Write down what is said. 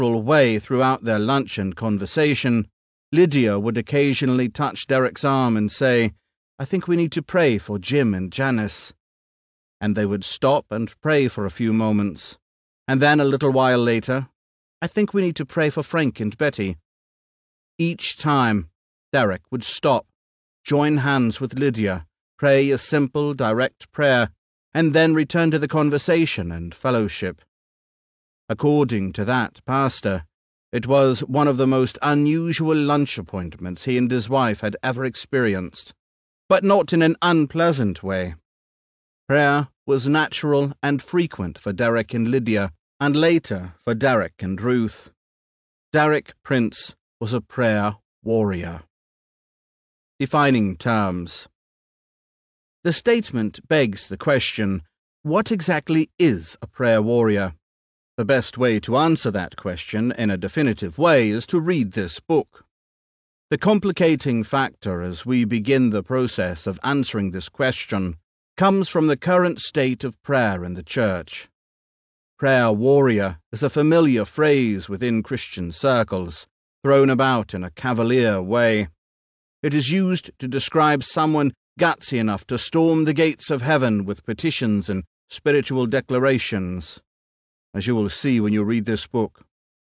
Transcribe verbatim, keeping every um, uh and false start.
way throughout their lunch and conversation, Lydia would occasionally touch Derek's arm and say, "I think we need to pray for Jim and Janice." And they would stop and pray for a few moments. And then a little while later, "I think we need to pray for Frank and Betty." Each time, Derek would stop, join hands with Lydia, pray a simple, direct prayer, and then return to the conversation and fellowship. According to that pastor, it was one of the most unusual lunch appointments he and his wife had ever experienced, but not in an unpleasant way. Prayer was natural and frequent for Derek and Lydia, and later for Derek and Ruth. Derek Prince was a prayer warrior. Defining terms. The statement begs the question, what exactly is a prayer warrior? The best way to answer that question in a definitive way is to read this book. The complicating factor as we begin the process of answering this question comes from the current state of prayer in the Church. Prayer warrior is a familiar phrase within Christian circles, thrown about in a cavalier way. It is used to describe someone gutsy enough to storm the gates of heaven with petitions and spiritual declarations. As you will see when you read this book,